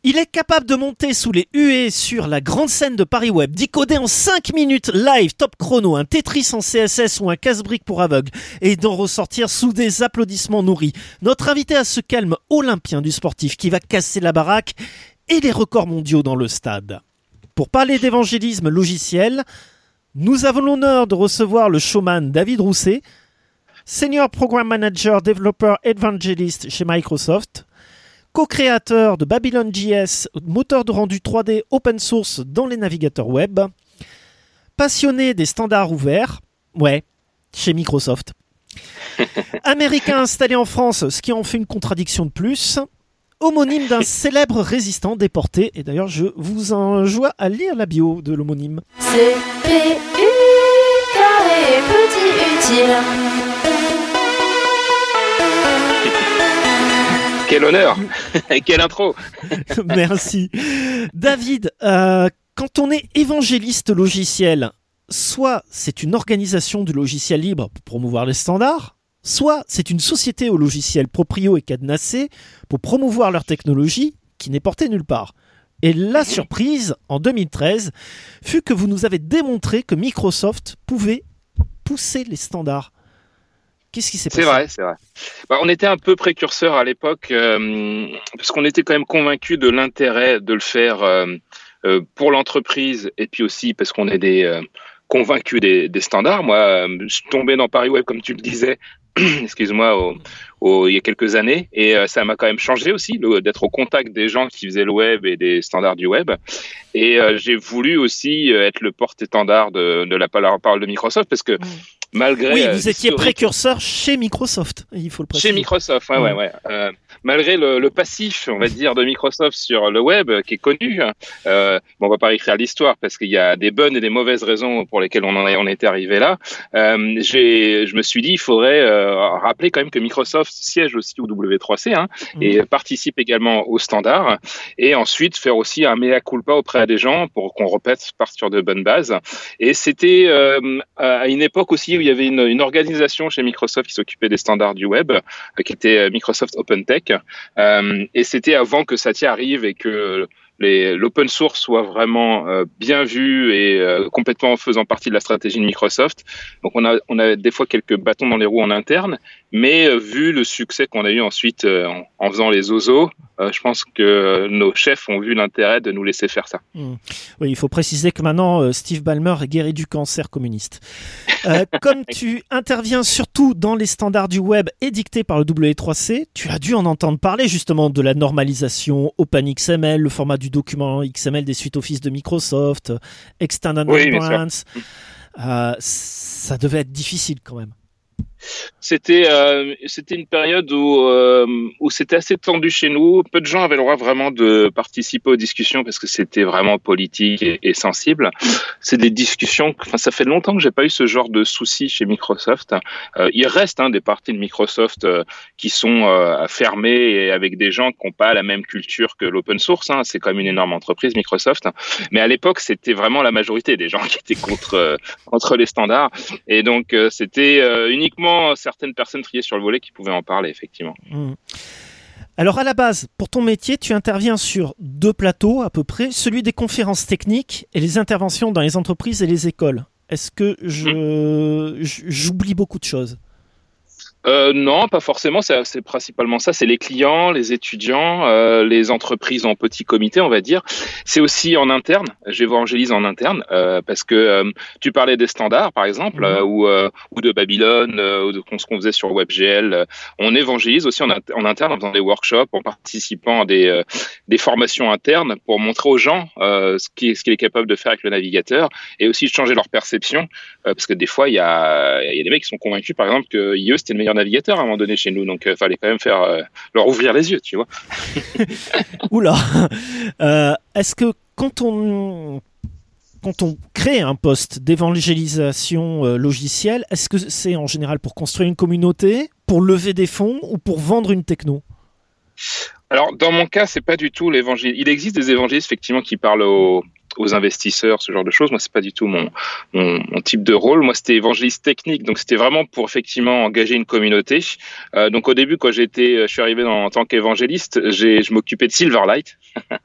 Il est capable de monter sous les huées sur la grande scène de Paris Web, d'y coder en 5 minutes live, top chrono, un Tetris en CSS ou un casse-brique pour aveugles, et d'en ressortir sous des applaudissements nourris. Notre invité a ce calme olympien du sportif qui va casser la baraque et les records mondiaux dans le stade. Pour parler d'évangélisme logiciel, nous avons l'honneur de recevoir le showman David Rousset, Senior Program Manager Developer Evangelist chez Microsoft, co-créateur de Babylon.js, moteur de rendu 3D open source dans les navigateurs web, passionné des standards ouverts, chez Microsoft, américain installé en France, ce qui en fait une contradiction de plus, homonyme d'un célèbre résistant déporté, et d'ailleurs je vous enjoins à lire la bio de l'homonyme. C'est P-U carré petit utile. Quel honneur. Quelle intro. Merci. David, quand on est évangéliste logiciel, soit c'est une organisation du logiciel libre pour promouvoir les standards, soit c'est une société au logiciel proprio et cadenassé pour promouvoir leur technologie qui n'est portée nulle part. Et la surprise, en 2013, fut que vous nous avez démontré que Microsoft pouvait pousser les standards. Qu'est-ce qui s'est passé ? C'est vrai. On était un peu précurseurs à l'époque, parce qu'on était quand même convaincus de l'intérêt de le faire pour l'entreprise, et puis aussi parce qu'on est des convaincus des standards. Moi, je suis tombé dans Paris Web, comme tu le disais, excuse-moi, il y a quelques années, et ça m'a quand même changé aussi d'être au contact des gens qui faisaient le web et des standards du web. Et j'ai voulu aussi être le porte-étendard de la parole de Microsoft, parce que malgré... Oui, vous étiez précurseur chez Microsoft, il faut le préciser. Chez Microsoft, ouais. Malgré le passif, on va dire, de Microsoft sur le web, qui est connu, on va pas écrire l'histoire, parce qu'il y a des bonnes et des mauvaises raisons pour lesquelles on était arrivé là. Je me suis dit, il faudrait rappeler quand même que Microsoft siège aussi au W3C, et participe également au standard, et ensuite faire aussi un mea culpa auprès des gens pour qu'on parte sur de bonnes bases. Et c'était à une époque aussi où il y avait une organisation chez Microsoft qui s'occupait des standards du web, qui était Microsoft Open Tech, et c'était avant que Satya arrive et que l'open source soit vraiment bien vu et complètement faisant partie de la stratégie de Microsoft. Donc on a des fois quelques bâtons dans les roues en interne, mais vu le succès qu'on a eu ensuite en faisant les osos, je pense que nos chefs ont vu l'intérêt de nous laisser faire ça. Oui, il faut préciser que maintenant Steve Ballmer est guéri du cancer communiste. Comme tu interviens surtout dans les standards du web édictés par le W3C, tu as dû en entendre parler justement de la normalisation OpenXML, le format du document XML des suites Office de Microsoft, Extended Brands. Ça devait être difficile quand même. C'était une période où c'était assez tendu chez nous. Peu de gens avaient le droit vraiment de participer aux discussions parce que c'était vraiment politique et sensible. C'est des discussions. Ça fait longtemps que j'ai pas eu ce genre de soucis chez Microsoft. Il reste des parties de Microsoft qui sont fermées et avec des gens qui n'ont pas la même culture que l'open source. C'est quand même une énorme entreprise Microsoft. Mais à l'époque, c'était vraiment la majorité des gens qui étaient contre les standards. Et donc c'était uniquement certaines personnes triées sur le volet qui pouvaient en parler, effectivement. Alors à la base, pour ton métier, tu interviens sur 2 plateaux à peu près, celui des conférences techniques et les interventions dans les entreprises et les écoles. Est-ce que j'oublie beaucoup de choses ? Non, pas forcément. C'est principalement ça. C'est les clients, les étudiants, les entreprises en petit comité, on va dire. C'est aussi en interne. J'évangélise en interne parce que tu parlais des standards, par exemple, ou de Babylone, ou de ce qu'on faisait sur WebGL. On évangélise aussi en interne en faisant des workshops, en participant à des formations internes pour montrer aux gens ce qu'il est capable de faire avec le navigateur et aussi de changer leur perception parce que des fois il y a des mecs qui sont convaincus, par exemple, que IE c'était le meilleur navigateur à un moment donné chez nous, donc fallait quand même leur ouvrir les yeux, tu vois. Oula. Est-ce que quand on crée un poste d'évangélisation logicielle, est-ce que c'est en général pour construire une communauté, pour lever des fonds ou pour vendre une techno ? Alors, dans mon cas, c'est pas du tout l'évangile. Il existe des évangélistes, effectivement, qui parlent aux aux investisseurs, ce genre de choses. Moi, c'est pas du tout mon type de rôle. Moi, c'était évangéliste technique, donc c'était vraiment pour effectivement engager une communauté. Donc au début, quand je suis arrivé en tant qu'évangéliste, je m'occupais de Silverlight,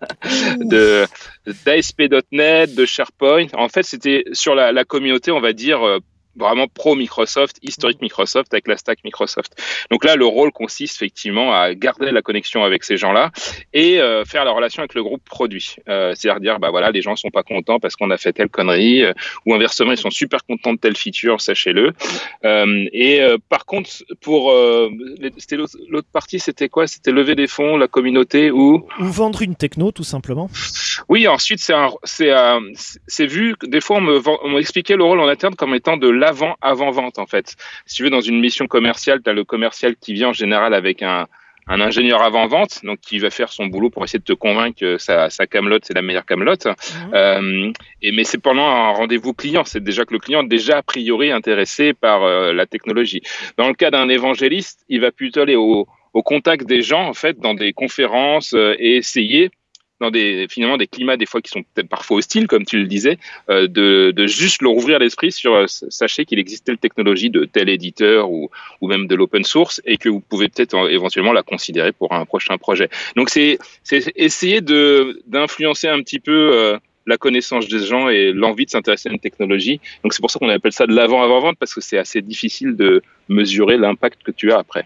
d'ASP.NET, de SharePoint. En fait, c'était sur la communauté, on va dire, vraiment pro Microsoft, historique Microsoft, avec la stack Microsoft. Donc là, le rôle consiste effectivement à garder la connexion avec ces gens-là et faire la relation avec le groupe produit. C'est-à-dire dire, bah voilà, les gens sont pas contents parce qu'on a fait telle connerie, ou inversement, ils sont super contents de telle feature, sachez-le. Par contre, c'était l'autre partie, c'était quoi? C'était lever des fonds, la communauté ou vendre une techno, tout simplement. Oui, ensuite, c'est vu, des fois, on m'expliquait le rôle en interne comme étant de l'avant-vente, en fait. Si tu veux, dans une mission commerciale, tu as le commercial qui vient en général avec un ingénieur avant-vente, donc qui va faire son boulot pour essayer de te convaincre que sa camelote, c'est la meilleure camelote. Mais c'est pendant un rendez-vous client. C'est déjà que le client est déjà a priori intéressé par la technologie. Dans le cas d'un évangéliste, il va plutôt aller au contact des gens, en fait, dans des conférences et essayer dans des climats des fois qui sont peut-être parfois hostiles, comme tu le disais, de juste leur ouvrir l'esprit sur sachez qu'il existe telle technologie de tel éditeur ou même de l'open source et que vous pouvez peut-être éventuellement la considérer pour un prochain projet. Donc c'est essayer d'influencer un petit peu la connaissance des gens et l'envie de s'intéresser à une technologie. Donc c'est pour ça qu'on appelle ça de l'avant-vente, parce que c'est assez difficile de mesurer l'impact que tu as après.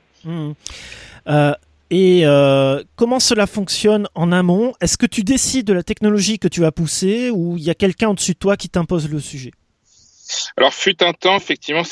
Comment cela fonctionne en amont? Est-ce que tu décides de la technologie que tu vas pousser ou il y a quelqu'un au-dessus de toi qui t'impose le sujet? Alors, fut un temps, effectivement,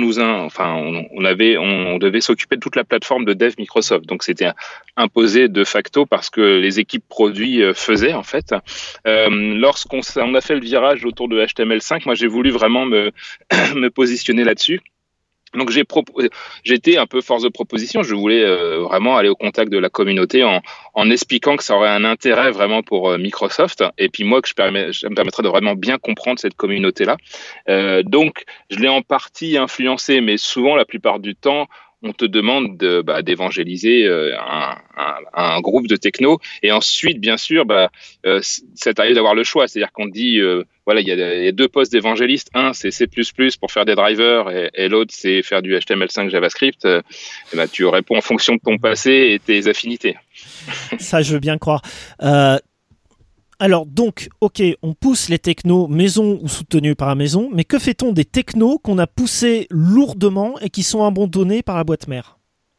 on devait s'occuper de toute la plateforme de dev Microsoft. Donc, c'était imposé de facto parce que les équipes produits faisaient, en fait. Lorsqu'on a fait le virage autour de HTML5, moi, j'ai voulu vraiment me positionner là-dessus. Donc j'étais un peu force de proposition. Je voulais vraiment aller au contact de la communauté en expliquant que ça aurait un intérêt vraiment pour Microsoft. Et puis moi, ça me permettrait de vraiment bien comprendre cette communauté-là. Donc je l'ai en partie influencé, mais souvent, la plupart du temps, on te demande d'évangéliser un groupe de techno. Et ensuite, bien sûr, ça t'arrive d'avoir le choix. C'est-à-dire qu'on te dit, il y a deux postes d'évangéliste. Un, c'est C++ pour faire des drivers et l'autre, c'est faire du HTML5 JavaScript. Tu réponds en fonction de ton passé et tes affinités. Ça, je veux bien croire. Alors donc, ok, on pousse les technos maison ou soutenus par la maison, mais que fait-on des technos qu'on a poussés lourdement et qui sont abandonnés par la boîte mère?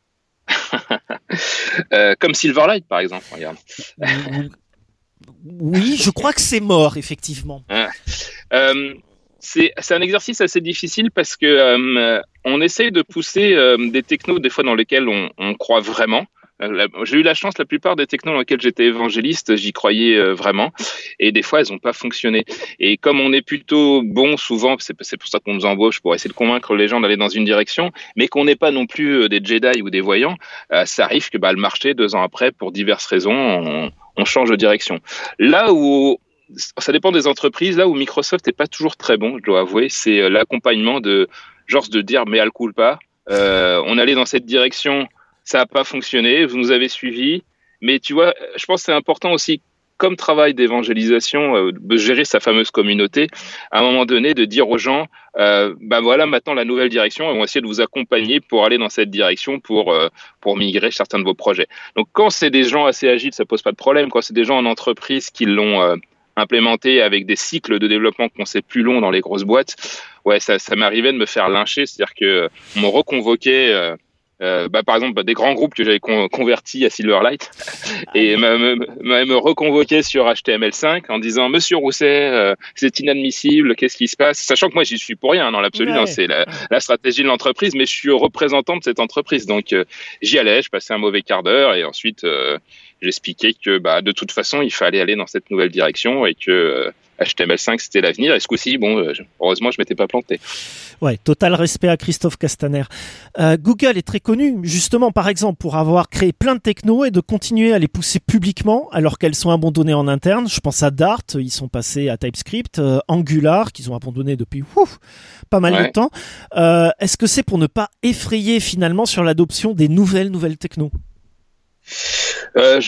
Comme Silverlight, par exemple, regarde. Oui, je crois que c'est mort, effectivement. C'est un exercice assez difficile parce que on essaye de pousser des technos des fois dans lesquels on croit vraiment. J'ai eu la chance, la plupart des technos dans lesquels j'étais évangéliste, j'y croyais vraiment, et des fois elles n'ont pas fonctionné. Et comme on est plutôt bon souvent, c'est pour ça qu'on nous embauche, pour essayer de convaincre les gens d'aller dans une direction, mais qu'on n'est pas non plus des Jedi ou des voyants, ça arrive que le marché, 2 ans après, pour diverses raisons, on change de direction. Là où ça dépend des entreprises, là où Microsoft n'est pas toujours très bon, je dois avouer, c'est l'accompagnement de dire mea culpa, on allait dans cette direction, ça n'a pas fonctionné, vous nous avez suivis, mais tu vois, je pense que c'est important aussi, comme travail d'évangélisation, de gérer sa fameuse communauté, à un moment donné, de dire aux gens, voilà maintenant la nouvelle direction, et on va essayer de vous accompagner pour aller dans cette direction, pour migrer certains de vos projets. Donc quand c'est des gens assez agiles, ça pose pas de problème. Quand c'est des gens en entreprise qui l'ont implémenté avec des cycles de développement qu'on sait plus longs dans les grosses boîtes, ouais, ça m'arrivait de me faire lyncher, c'est-à-dire que on me reconvoquait. Par exemple, des grands groupes que j'avais convertis à Silverlight et me reconvoquaient sur HTML5 en disant Monsieur Rousset, c'est inadmissible, qu'est-ce qui se passe? Sachant que moi, j'y suis pour rien dans l'absolu, c'est la stratégie de l'entreprise, mais je suis représentant de cette entreprise. Donc, j'y allais, je passais un mauvais quart d'heure et ensuite, j'expliquais que de toute façon, il fallait aller dans cette nouvelle direction et que HTML5 c'était l'avenir. Et ce coup-ci, heureusement, je m'étais pas planté. Ouais, total respect à Christophe Castaner. Google est très connu, justement, par exemple, pour avoir créé plein de technos et de continuer à les pousser publiquement alors qu'elles sont abandonnées en interne. Je pense à Dart, ils sont passés à TypeScript, Angular, qu'ils ont abandonné depuis pas mal de temps. Est-ce que c'est pour ne pas effrayer finalement sur l'adoption des nouvelles technos?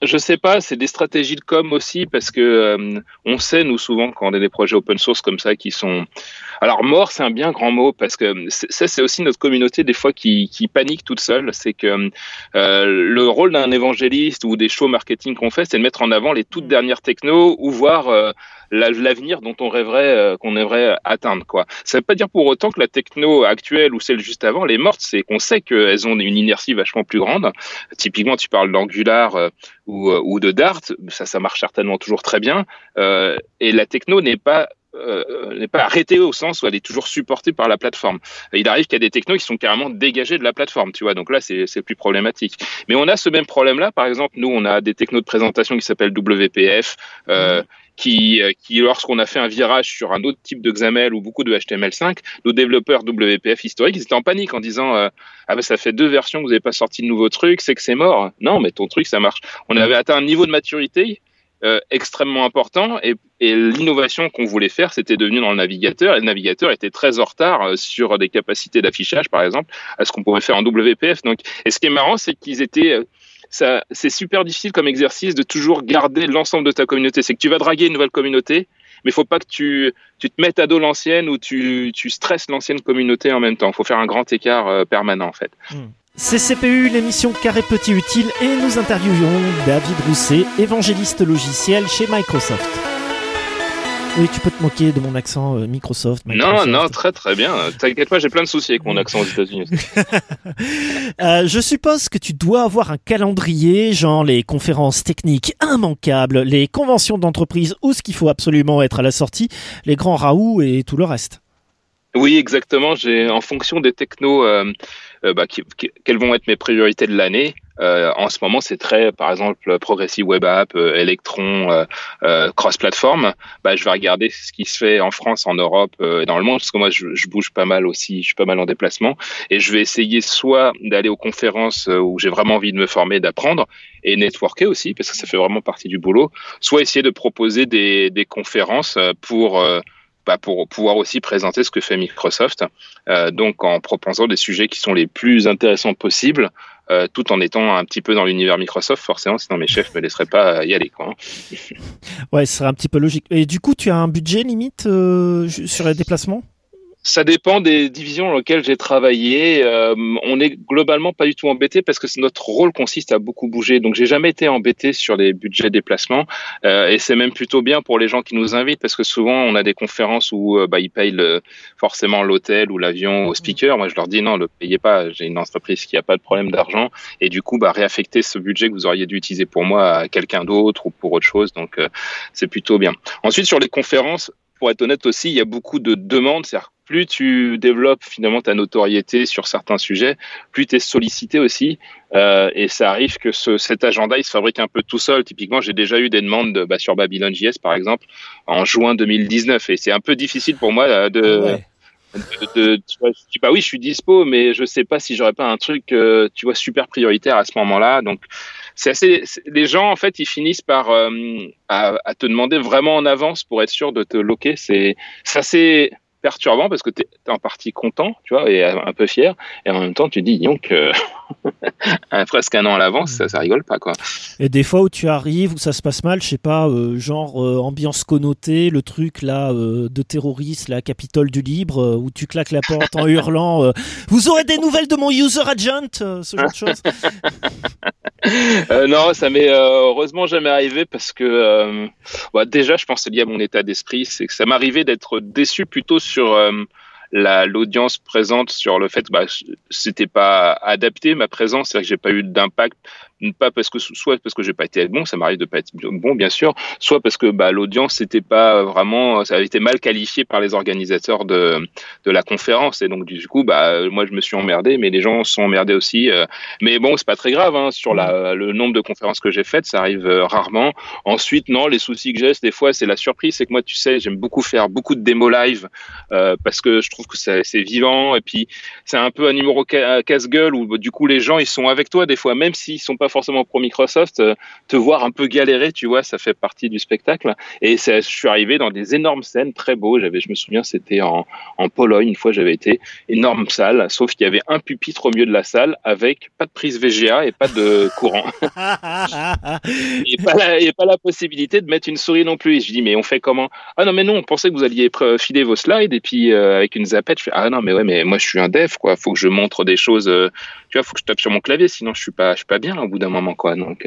Je sais pas, c'est des stratégies de com aussi parce que on sait nous souvent quand on a des projets open source comme ça qui sont alors mort, c'est un bien grand mot parce que c'est aussi notre communauté des fois qui panique toute seule. C'est que le rôle d'un évangéliste ou des shows marketing qu'on fait, c'est de mettre en avant les toutes dernières technos ou voir l'avenir dont qu'on aimerait atteindre quoi. Ça veut pas dire pour autant que la techno actuelle ou celle juste avant elle est morte. C'est qu'on sait qu'elles ont une inertie vachement plus grande. Typiquement, tu parles d'Angular ou de Dart, ça marche certainement toujours très bien. Et la techno n'est pas arrêtée au sens où elle est toujours supportée par la plateforme. Il arrive qu'il y a des technos qui sont carrément dégagés de la plateforme, tu vois. Donc là, c'est plus problématique. Mais on a ce même problème-là. Par exemple, nous, on a des technos de présentation qui s'appellent WPF, qui lorsqu'on a fait un virage sur un autre type de XAML ou beaucoup de HTML5, nos développeurs WPF historiques, ils étaient en panique en disant ah ben ça fait 2 versions que vous n'avez pas sorti de nouveaux trucs, c'est que c'est mort. Non, mais ton truc, ça marche. On avait atteint un niveau de maturité extrêmement important et l'innovation qu'on voulait faire, c'était devenu dans le navigateur et le navigateur était très en retard sur des capacités d'affichage, par exemple, à ce qu'on pourrait faire en WPF. Donc, et ce qui est marrant, c'est qu'ils étaient... c'est super difficile comme exercice de toujours garder l'ensemble de ta communauté. C'est que tu vas draguer une nouvelle communauté, mais il faut pas que tu te mettes à dos l'ancienne ou tu stresses l'ancienne communauté en même temps. Il faut faire un grand écart permanent, en fait. C'est CPU, l'émission Carré Petit Utile, et nous interviewons David Rousset, évangéliste logiciel chez Microsoft. Oui, tu peux te moquer de mon accent Microsoft. Non, très très bien. T'inquiète pas, j'ai plein de soucis avec mon accent aux États-Unis. Je suppose que tu dois avoir un calendrier, genre les conférences techniques immanquables, les conventions d'entreprise où ce qu'il faut absolument être à la sortie, les grands raouts et tout le reste. Oui, exactement. En fonction des technos, quelles vont être mes priorités de l'année. En ce moment, c'est très, par exemple, Progressive Web App, Electron, cross-platform. Je vais regarder ce qui se fait en France, en Europe et dans le monde, parce que moi, je bouge pas mal aussi, je suis pas mal en déplacement. Et je vais essayer soit d'aller aux conférences où j'ai vraiment envie de me former, d'apprendre, et networker aussi, parce que ça fait vraiment partie du boulot, soit essayer de proposer des conférences pour pouvoir aussi présenter ce que fait Microsoft, donc en proposant des sujets qui sont les plus intéressants possibles, tout en étant un petit peu dans l'univers Microsoft, forcément, sinon mes chefs me laisseraient pas y aller, quoi. Ouais, ce serait un petit peu logique. Et du coup, tu as un budget limite sur les déplacements ? Ça dépend des divisions dans lesquelles j'ai travaillé. On est globalement pas du tout embêté parce que notre rôle consiste à beaucoup bouger. Donc, j'ai jamais été embêté sur les budgets déplacement. Et c'est même plutôt bien pour les gens qui nous invitent parce que souvent, on a des conférences où ils payent forcément l'hôtel ou l'avion au speaker. Moi, je leur dis non, ne le payez pas. J'ai une entreprise qui a pas de problème d'argent. Et du coup, réaffecter ce budget que vous auriez dû utiliser pour moi à quelqu'un d'autre ou pour autre chose. Donc, c'est plutôt bien. Ensuite, sur les conférences, pour être honnête aussi, il y a beaucoup de demandes. C'est-à-dire, plus tu développes finalement ta notoriété sur certains sujets, plus tu es sollicité aussi. Et ça arrive que cet agenda, il se fabrique un peu tout seul. Typiquement, j'ai déjà eu des demandes sur Babylon.js, par exemple, en juin 2019. Et c'est un peu difficile pour moi tu vois, je dis oui, je suis dispo, mais je sais pas si j'aurais pas un truc, tu vois, super prioritaire à ce moment-là. Donc, les gens, en fait, ils finissent par à te demander vraiment en avance pour être sûr de te loquer. C'est assez perturbant parce que t'es en partie content, tu vois, et un peu fier, et en même temps tu dis donc presque un an à l'avance, ça rigole pas, quoi. Et des fois où tu arrives, où ça se passe mal, je sais pas, ambiance connotée, le truc là de terroriste, la Capitole du Libre, où tu claques la porte en hurlant vous aurez des nouvelles de mon user agent, ce genre de choses. Non, ça m'est heureusement jamais arrivé parce que déjà, je pense que c'est lié à mon état d'esprit, c'est que ça m'arrivait d'être déçu plutôt sur l'audience présente, sur le fait que c'était pas adapté ma présence, c'est-à-dire que j'ai pas eu d'impact, pas parce que soit parce que j'ai pas été bon, ça m'arrive de pas être bon bien sûr, soit parce que l'audience c'était pas vraiment, ça avait été mal qualifié par les organisateurs de la conférence et donc du coup moi je me suis emmerdé, mais les gens se sont emmerdés aussi, mais bon c'est pas très grave sur le nombre de conférences que j'ai faites, ça arrive rarement. Ensuite non, les soucis que j'ai des fois c'est la surprise, c'est que moi tu sais j'aime beaucoup faire beaucoup de démos live parce que je trouve que c'est vivant et puis c'est un peu un numéro casse-gueule où du coup les gens ils sont avec toi des fois même s'ils sont pas forcément pour Microsoft, te voir un peu galérer, tu vois, ça fait partie du spectacle. Et je suis arrivé dans des énormes scènes très beaux. Je me souviens, c'était en Pologne, une fois j'avais été, énorme salle, sauf qu'il y avait un pupitre au milieu de la salle avec pas de prise VGA et pas de courant. et pas la possibilité de mettre une souris non plus. Et je dis, mais on fait comment? Ah non, mais non, on pensait que vous alliez filer vos slides et puis avec une zapette, je fais, ah non, mais ouais, mais moi je suis un dev, quoi. Faut que je montre des choses, tu vois, faut que je tape sur mon clavier, sinon je suis pas bien au bout d'un moment, quoi. Donc,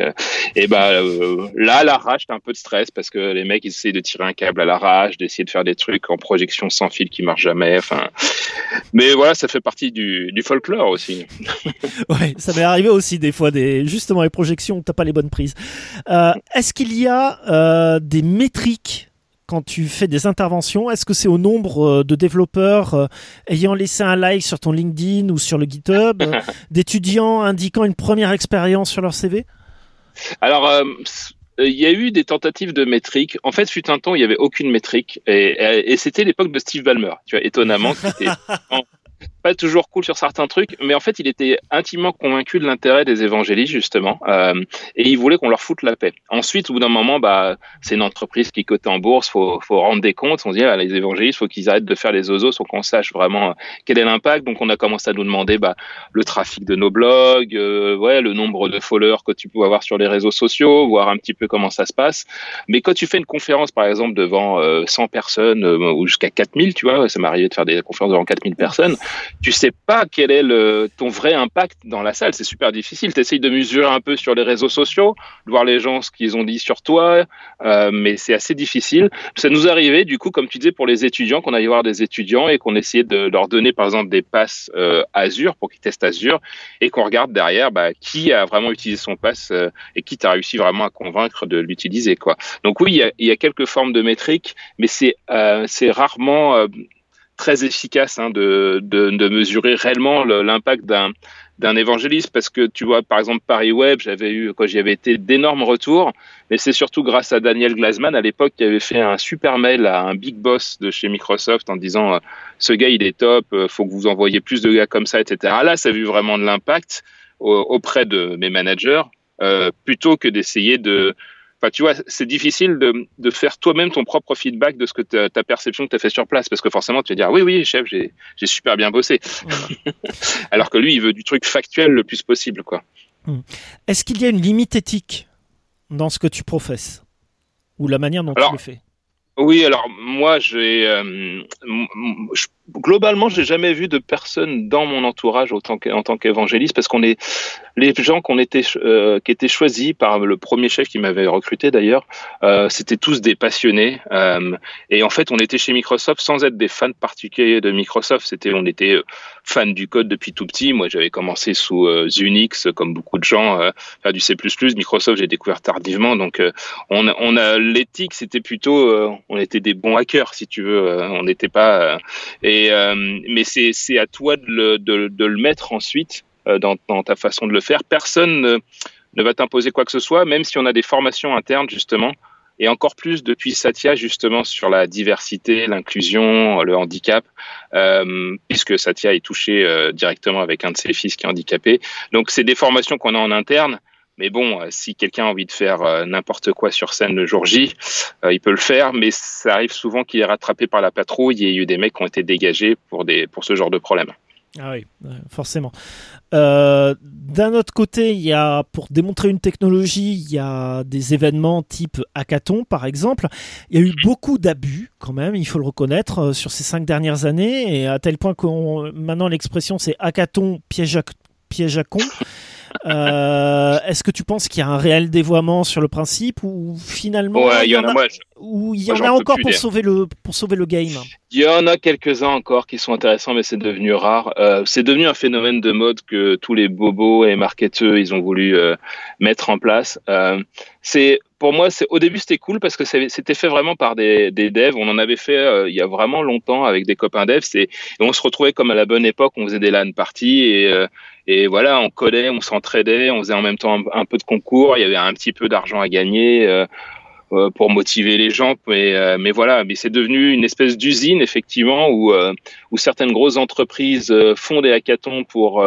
là, à l'arrache, t'as un peu de stress parce que les mecs, ils essaient de tirer un câble à l'arrache, d'essayer de faire des trucs en projection sans fil qui marchent jamais. Enfin, mais voilà, ça fait partie du folklore aussi. Ouais, ça m'est arrivé aussi des fois, justement les projections où t'as pas les bonnes prises. Est-ce qu'il y a des métriques quand tu fais des interventions? Est-ce que c'est au nombre de développeurs ayant laissé un like sur ton LinkedIn ou sur le GitHub, d'étudiants indiquant une première expérience sur leur CV? Alors, il y a eu des tentatives de métriques. En fait, fut un temps, il n'y avait aucune métrique. Et c'était l'époque de Steve Ballmer, tu vois, étonnamment, qui était pas toujours cool sur certains trucs, mais en fait, il était intimement convaincu de l'intérêt des évangélistes, justement, et il voulait qu'on leur foute la paix. Ensuite, au bout d'un moment, c'est une entreprise qui est cotée en bourse, faut rendre des comptes. On se dit, les évangélistes, faut qu'ils arrêtent de faire les osos, faut qu'on sache vraiment quel est l'impact. Donc, on a commencé à nous demander le trafic de nos blogs, le nombre de followers que tu peux avoir sur les réseaux sociaux, voir un petit peu comment ça se passe. Mais quand tu fais une conférence, par exemple, devant 100 personnes ou jusqu'à 4000, tu vois, ça m'est arrivé de faire des conférences devant 4000 personnes, tu sais pas quel est ton vrai impact dans la salle. C'est super difficile. Tu essayes de mesurer un peu sur les réseaux sociaux, de voir les gens ce qu'ils ont dit sur toi, mais c'est assez difficile. Ça nous arrivait, du coup, comme tu disais, pour les étudiants, qu'on allait voir des étudiants et qu'on essayait de leur donner, par exemple, des passes Azure pour qu'ils testent Azure et qu'on regarde derrière qui a vraiment utilisé son pass et qui t'a réussi vraiment à convaincre de l'utiliser, quoi. Donc oui, il y a quelques formes de métriques, mais c'est rarement très efficace de mesurer réellement l'impact d'un évangéliste, parce que tu vois, par exemple, Paris Web, quand j'y avais été, d'énormes retours, mais c'est surtout grâce à Daniel Glazman à l'époque qui avait fait un super mail à un big boss de chez Microsoft en disant ce gars il est top, faut que vous envoyiez plus de gars comme ça, etc. Là, ça a eu vraiment de l'impact auprès de mes managers, plutôt que d'essayer de... Enfin, tu vois, c'est difficile de faire toi-même ton propre feedback de ce que ta perception que tu as fait sur place, parce que forcément, tu vas dire oui, chef, j'ai super bien bossé. Alors que lui, il veut du truc factuel le plus possible, quoi. Est-ce qu'il y a une limite éthique dans ce que tu professes ou la manière dont tu le fais? Oui, alors moi, globalement, j'ai jamais vu de personne dans mon entourage en tant qu'évangéliste, parce les gens qui étaient choisis par le premier chef qui m'avait recruté d'ailleurs, c'était tous des passionnés, et en fait, on était chez Microsoft sans être des fans particuliers de Microsoft. On était fans du code depuis tout petit. Moi, j'avais commencé sous Unix, comme beaucoup de gens, faire du C++. Microsoft, j'ai découvert tardivement, donc on a l'éthique, c'était plutôt on était des bons hackers, si tu veux. On n'était pas mais c'est à toi de le mettre ensuite dans ta façon de le faire. Personne ne va t'imposer quoi que ce soit, même si on a des formations internes justement, et encore plus depuis Satya justement sur la diversité, l'inclusion, le handicap, puisque Satya est touché directement avec un de ses fils qui est handicapé. Donc c'est des formations qu'on a en interne. Mais bon, si quelqu'un a envie de faire n'importe quoi sur scène le jour J, il peut le faire, mais ça arrive souvent qu'il est rattrapé par la patrouille et il y a eu des mecs qui ont été dégagés pour ce genre de problème. Ah oui, forcément. D'un autre côté, il y a, pour démontrer une technologie, il y a des événements type hackathon, par exemple. Il y a eu beaucoup d'abus, quand même, il faut le reconnaître, sur ces 5 dernières années, et à tel point que maintenant l'expression c'est hackathon piège à con. Est-ce que tu penses qu'il y a un réel dévoiement sur le principe, ou finalement il y en a encore pour sauver le game? Il y en a quelques-uns encore qui sont intéressants, mais c'est devenu rare. C'est devenu un phénomène de mode que tous les bobos et marketeurs ils ont voulu mettre en place. Pour moi, au début c'était cool parce que c'était fait vraiment par des devs. On en avait fait il y a vraiment longtemps avec des copains devs. Et on se retrouvait comme à la bonne époque, on faisait des LAN parties et voilà, on codait, on s'entraidait, on faisait en même temps un peu de concours. Il y avait un petit peu d'argent à gagner pour motiver les gens, mais voilà. Mais c'est devenu une espèce d'usine effectivement où certaines grosses entreprises font des hackathons pour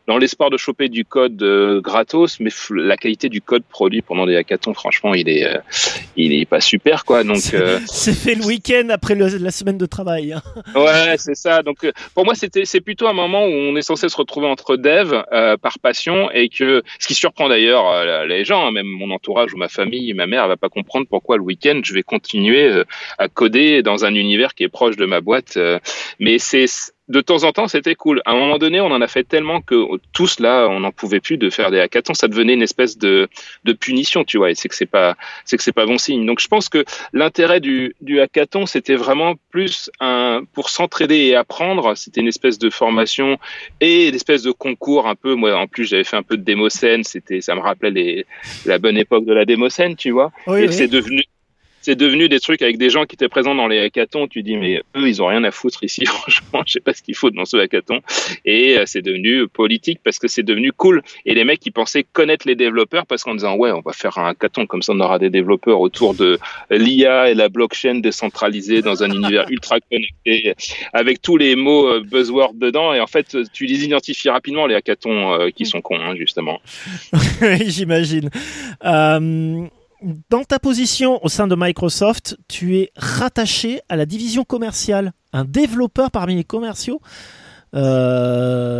dans l'espoir de choper du code gratos, mais la qualité du code produit pendant des hackathons, franchement, il est pas super, quoi. Donc c'est fait le week-end après la semaine de travail. Hein. Ouais, c'est ça. Donc pour moi, c'est plutôt un moment où on est censé se retrouver entre devs par passion, et que ce qui surprend d'ailleurs les gens, hein, même mon entourage ou ma famille, ma mère, elle va pas comprendre pourquoi le week-end je vais continuer à coder dans un univers qui est proche de ma boîte. Mais c'est de temps en temps, c'était cool. À un moment donné, on en a fait tellement que tous là, on n'en pouvait plus de faire des hackathons. Ça devenait une espèce de punition, tu vois. Et c'est que c'est pas bon signe. Donc, je pense que l'intérêt du hackathon, c'était vraiment plus pour s'entraider et apprendre. C'était une espèce de formation et une espèce de concours un peu. Moi, en plus, j'avais fait un peu de démoscène. Ça me rappelait la bonne époque de la démoscène, tu vois. Oui, et oui. c'est devenu des trucs avec des gens qui étaient présents dans les hackathons. Tu dis, mais eux, ils ont rien à foutre ici. Franchement, je sais pas ce qu'il faut dans ce hackathon. Et c'est devenu politique parce que c'est devenu cool. Et les mecs, ils pensaient connaître les développeurs parce qu'en disant, ouais, on va faire un hackathon comme ça, on aura des développeurs autour de l'IA et la blockchain décentralisée dans un univers ultra connecté avec tous les mots buzzwords dedans. Et en fait, tu les identifies rapidement, les hackathons qui sont cons, hein, justement. Oui, j'imagine. Dans ta position au sein de Microsoft, tu es rattaché à la division commerciale, un développeur parmi les commerciaux. Étonnant, non ?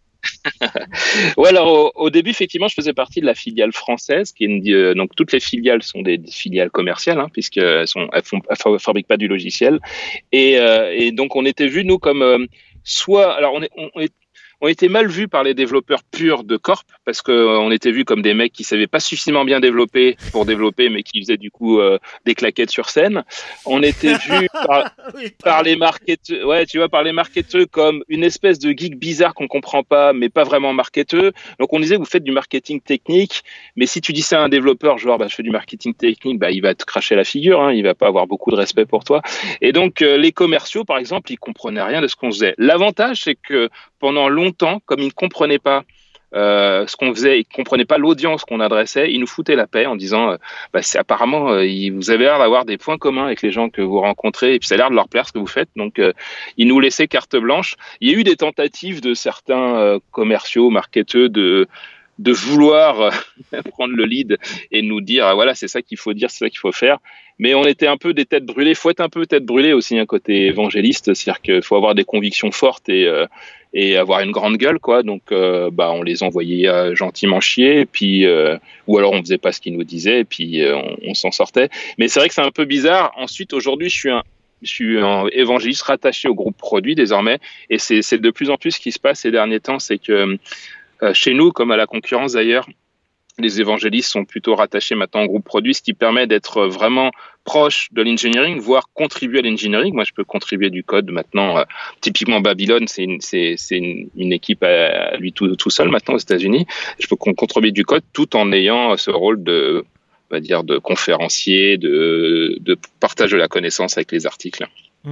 Ouais, alors au début, effectivement, je faisais partie de la filiale française, qui est donc toutes les filiales sont des filiales commerciales, hein, puisqu'elles fabriquent pas du logiciel, et donc on était vus nous comme soit, alors on était mal vus par les développeurs purs de Corp parce qu'on était vus comme des mecs qui savaient pas suffisamment bien développer pour développer, mais qui faisaient du coup des claquettes sur scène. On était vus par les marketeurs, ouais, tu vois, par les marketeurs comme une espèce de geek bizarre qu'on comprend pas, mais pas vraiment marketeur. Donc on disait, vous faites du marketing technique, mais si tu dis ça à un développeur, genre je fais du marketing technique, il va te cracher la figure, hein, il va pas avoir beaucoup de respect pour toi. Et donc les commerciaux, par exemple, ils comprenaient rien de ce qu'on faisait. L'avantage, c'est que pendant longtemps, comme ils ne comprenaient pas ce qu'on faisait, ils ne comprenaient pas l'audience qu'on adressait, ils nous foutaient la paix en disant apparemment, vous avez l'air d'avoir des points communs avec les gens que vous rencontrez, et puis ça a l'air de leur plaire ce que vous faites, donc ils nous laissaient carte blanche. Il y a eu des tentatives de certains commerciaux, marketeurs de vouloir prendre le lead et nous dire voilà, c'est ça qu'il faut dire, c'est ça qu'il faut faire. Mais on était un peu des têtes brûlées. Faut être un peu tête brûlée aussi, un côté évangéliste, c'est-à-dire qu'il faut avoir des convictions fortes et avoir une grande gueule, quoi. Donc on les envoyait gentiment chier, et puis ou alors on faisait pas ce qu'ils nous disaient, et puis on s'en sortait. Mais c'est vrai que c'est un peu bizarre. Ensuite, aujourd'hui, je suis un évangéliste rattaché au groupe produit désormais, et c'est de plus en plus ce qui se passe ces derniers temps, c'est que chez nous, comme à la concurrence d'ailleurs, les évangélistes sont plutôt rattachés maintenant au groupe produit, ce qui permet d'être vraiment proche de l'engineering, voire contribuer à l'engineering. Moi, je peux contribuer du code maintenant. Typiquement, Babylone, c'est une équipe à lui tout seul maintenant aux États-Unis. Je peux contribuer du code tout en ayant ce rôle de conférencier, de partage de la connaissance avec les articles.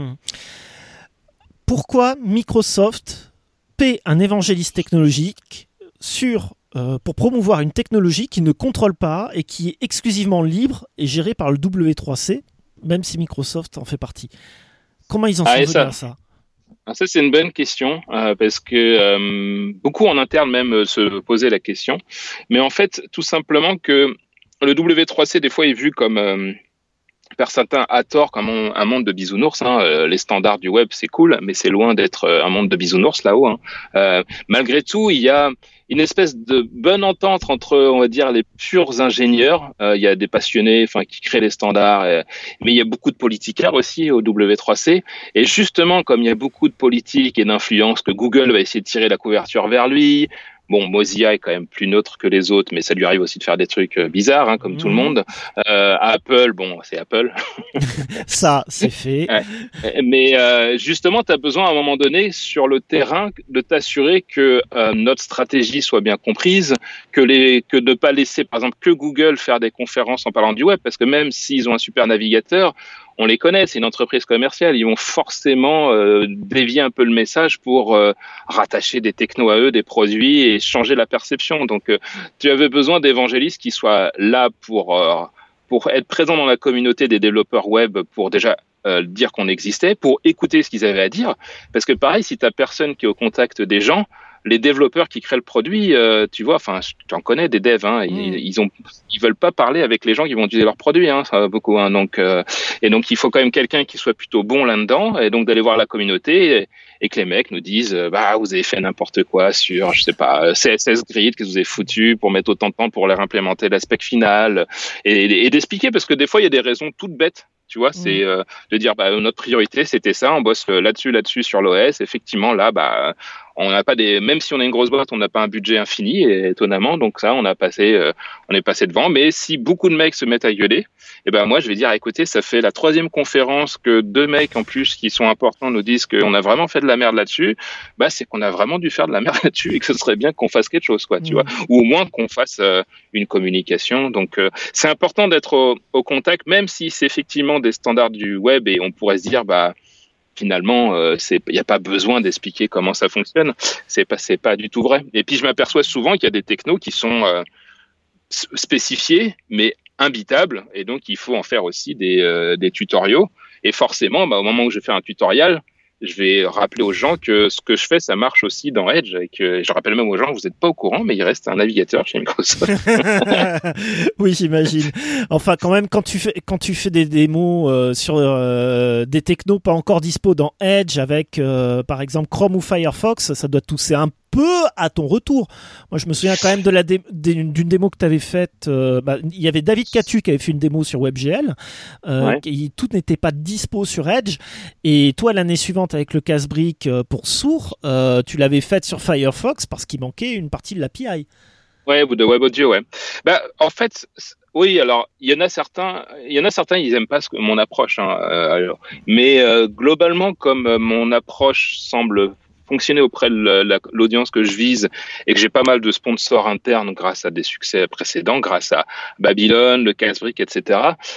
Pourquoi Microsoft paie un évangéliste technologique pour promouvoir une technologie qui ne contrôle pas et qui est exclusivement libre et gérée par le W3C, même si Microsoft en fait partie? Comment ils en sont venus à ça? Ça, c'est une bonne question, parce que beaucoup en interne même se posaient la question. Mais en fait, tout simplement que le W3C, des fois, est vu comme... par certains à tort comme un monde de bisounours. Les standards du web, c'est cool, mais c'est loin d'être un monde de bisounours là-haut. Malgré tout, il y a une espèce de bonne entente entre, on va dire, les purs ingénieurs. Il y a des passionnés, qui créent les standards, mais il y a beaucoup de politiciens aussi au W3C. Et justement, comme il y a beaucoup de politique et d'influence, que Google va essayer de tirer la couverture vers lui. Bon, Mozilla est quand même plus neutre que les autres, mais ça lui arrive aussi de faire des trucs bizarres, comme tout le monde. Apple, c'est Apple. Ça, c'est fait. Mais justement, tu as besoin à un moment donné, sur le terrain, de t'assurer que notre stratégie soit bien comprise, que ne pas laisser, par exemple, que Google faire des conférences en parlant du web, parce que même s'ils ont un super navigateur, on les connaît, c'est une entreprise commerciale, ils vont forcément dévier un peu le message pour rattacher des technos à eux, des produits, et changer la perception. Donc, tu avais besoin d'évangélistes qui soient là pour être présents dans la communauté des développeurs web, pour déjà dire qu'on existait, pour écouter ce qu'ils avaient à dire. Parce que pareil, si tu n'as personne qui est au contact des gens, les développeurs qui créent le produit, tu vois, enfin, tu en connais des devs, hein, ils veulent pas parler avec les gens qui vont utiliser leur produit, hein, ça va beaucoup, hein, donc et donc il faut quand même quelqu'un qui soit plutôt bon là-dedans, et donc d'aller voir la communauté et que les mecs nous disent, bah vous avez fait n'importe quoi sur, je sais pas, CSS Grid que vous avez foutu pour mettre autant de temps pour leur implémenter l'aspect final, et d'expliquer parce que des fois il y a des raisons toutes bêtes. Tu vois, c'est de dire notre priorité c'était ça, on bosse là-dessus sur l'OS. Effectivement, là, on n'a pas même si on est une grosse boîte, on n'a pas un budget infini, étonnamment. Donc ça, on est passé devant. Mais si beaucoup de mecs se mettent à gueuler, moi je vais dire, écoutez, ça fait la 3e conférence que 2 mecs en plus qui sont importants nous disent qu'on a vraiment fait de la merde là-dessus. C'est qu'on a vraiment dû faire de la merde là-dessus et que ce serait bien qu'on fasse quelque chose, quoi. Tu vois, ou au moins qu'on fasse une communication. Donc c'est important d'être au contact, même si c'est effectivement des standards du web et on pourrait se dire finalement il n'y a pas besoin d'expliquer comment ça fonctionne, c'est pas du tout vrai. Et puis je m'aperçois souvent qu'il y a des technos qui sont spécifiés mais imbitables, et donc il faut en faire aussi des tutoriaux, et forcément au moment où je fais un tutoriel, je vais rappeler aux gens que ce que je fais, ça marche aussi dans Edge, et que je rappelle même aux gens, vous n'êtes pas au courant, mais il reste un navigateur chez Microsoft. Oui, j'imagine. Enfin, quand même, quand tu fais des démos sur des technos pas encore dispo dans Edge avec, par exemple, Chrome ou Firefox, ça doit tousser un peu à ton retour. Moi, je me souviens quand même d'une démo que tu avais faite. Il y avait David Catu qui avait fait une démo sur WebGL. Tout n'était pas dispo sur Edge. Et toi, l'année suivante, avec le casse-brique pour sourds, tu l'avais faite sur Firefox parce qu'il manquait une partie de l'API. Ouais, ou de WebAudio, ouais. En fait, oui, alors il y en a certains, ils aiment pas mon approche, hein, mais globalement, comme mon approche semble fonctionner auprès de l'audience que je vise et que j'ai pas mal de sponsors internes grâce à des succès précédents, grâce à Babylon, le Casebrick, etc.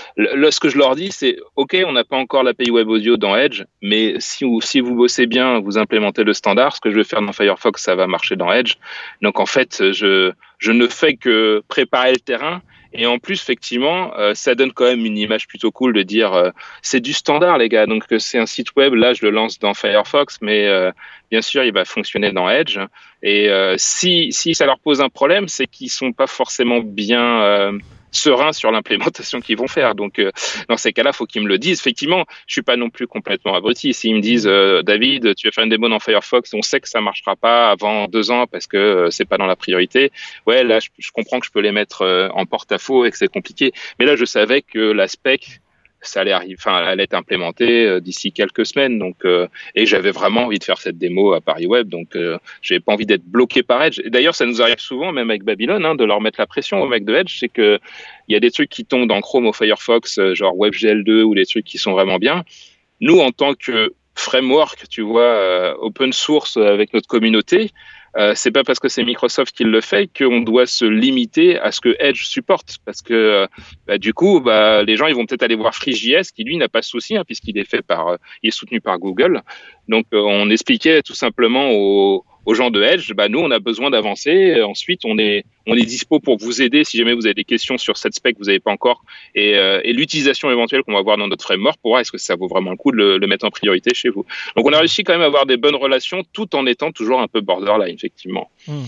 Ce que je leur dis, c'est OK, on n'a pas encore l'API Web Audio dans Edge, mais si vous bossez bien, vous implémentez le standard, ce que je vais faire dans Firefox, ça va marcher dans Edge. Donc en fait, je ne fais que préparer le terrain. Et en plus, effectivement, ça donne quand même une image plutôt cool de dire c'est du standard, les gars. Donc, c'est un site web. Là, je le lance dans Firefox, mais bien sûr, il va fonctionner dans Edge. Et si ça leur pose un problème, c'est qu'ils sont pas forcément bien sereins sur l'implémentation qu'ils vont faire. Donc, dans ces cas-là, faut qu'ils me le disent. Effectivement, je suis pas non plus complètement abruti. S'ils me disent David, tu vas faire une démo dans Firefox, on sait que ça marchera pas avant 2 ans parce que c'est pas dans la priorité. Ouais, là, je comprends que je peux les mettre en porte-à-faux et que c'est compliqué. Mais là, je savais que la spec, ça allait être implémenté d'ici quelques semaines. Donc, et j'avais vraiment envie de faire cette démo à Paris Web. Donc, j'avais pas envie d'être bloqué par Edge. Et d'ailleurs, ça nous arrive souvent, même avec Babylon, hein, de leur mettre la pression aux mecs de Edge. C'est que il y a des trucs qui tombent dans Chrome ou Firefox, genre WebGL2 ou des trucs qui sont vraiment bien. Nous, en tant que framework, tu vois, open source avec notre communauté, c'est pas parce que c'est Microsoft qui le fait qu'on doit se limiter à ce que Edge supporte, parce que du coup, les gens ils vont peut-être aller voir FreeJS qui lui n'a pas de souci, hein, puisqu'il est il est soutenu par Google. Donc on expliquait tout simplement aux gens de Edge, nous on a besoin d'avancer. Ensuite on est dispo pour vous aider si jamais vous avez des questions sur cette spec que vous n'avez pas encore, et l'utilisation éventuelle qu'on va avoir dans notre framework pour voir est-ce que ça vaut vraiment le coup de le mettre en priorité chez vous. Donc on a réussi quand même à avoir des bonnes relations tout en étant toujours un peu borderline, effectivement.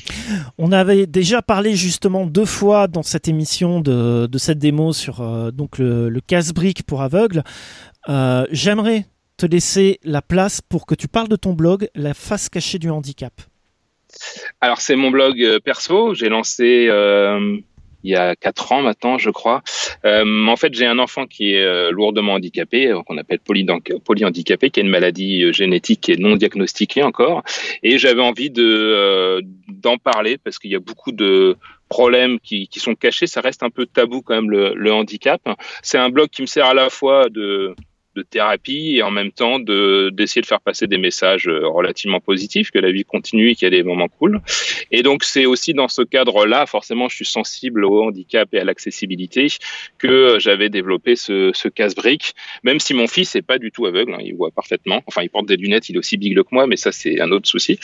On avait déjà parlé justement 2 fois dans cette émission de cette démo sur donc le casse-brique pour aveugles. J'aimerais te laisser la place pour que tu parles de ton blog, La face cachée du handicap. Alors, c'est mon blog perso. J'ai lancé il y a 4 ans maintenant, je crois. En fait, j'ai un enfant qui est lourdement handicapé, qu'on appelle polyhandicapé, qui a une maladie génétique qui est non diagnostiquée encore. Et j'avais envie d'en parler parce qu'il y a beaucoup de problèmes qui sont cachés. Ça reste un peu tabou quand même, le handicap. C'est un blog qui me sert à la fois de thérapie et en même temps d'essayer de faire passer des messages relativement positifs, que la vie continue et qu'il y a des moments cool. Et donc c'est aussi dans ce cadre-là, forcément je suis sensible au handicap et à l'accessibilité, que j'avais développé ce casse-brique, même si mon fils est pas du tout aveugle, hein, il voit parfaitement, enfin il porte des lunettes, il est aussi bigleux que moi, mais ça c'est un autre souci.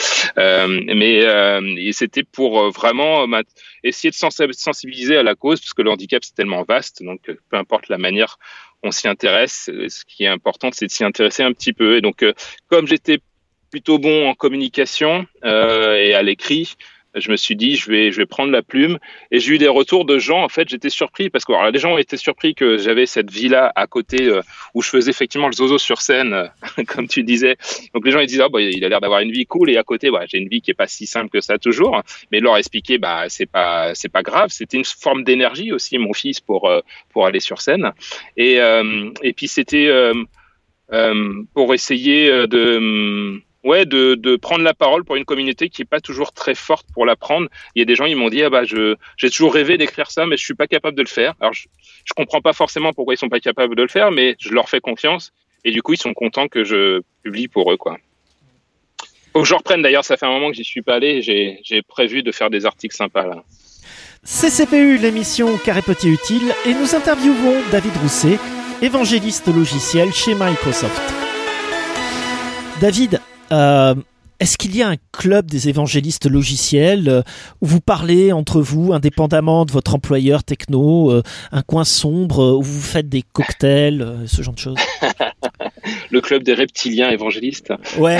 Et c'était pour vraiment essayer de sensibiliser à la cause, parce que le handicap c'est tellement vaste, donc peu importe la manière on s'y intéresse. Ce qui est important, c'est de s'y intéresser un petit peu. Et donc, comme j'étais plutôt bon en communication et à l'écrit. Je me suis dit, je vais prendre la plume. Et j'ai eu des retours de gens. En fait, j'étais surpris parce que alors, les gens étaient surpris que j'avais cette vie-là à côté où je faisais effectivement le zozo sur scène, comme tu disais. Donc les gens ils disaient, il a l'air d'avoir une vie cool. Et à côté, j'ai une vie qui est pas si simple que ça toujours. Mais leur expliquer, c'est pas grave. C'était une forme d'énergie aussi, mon fils, pour aller sur scène. Et puis c'était pour essayer de prendre la parole pour une communauté qui est pas toujours très forte pour la prendre. Il y a des gens, ils m'ont dit, j'ai toujours rêvé d'écrire ça, mais je suis pas capable de le faire. Alors, je comprends pas forcément pourquoi ils sont pas capables de le faire, mais je leur fais confiance. Et du coup, ils sont contents que je publie pour eux, quoi. Faut que je reprenne, d'ailleurs, ça fait un moment que j'y suis pas allé. J'ai prévu de faire des articles sympas, là. CCPU, l'émission Carré Petit Utile, et nous interviewons David Rousset, évangéliste logiciel chez Microsoft. David, est-ce qu'il y a un club des évangélistes logiciels où vous parlez entre vous, indépendamment de votre employeur techno, un coin sombre où vous faites des cocktails, ce genre de choses? Le club des reptiliens évangélistes. Ouais.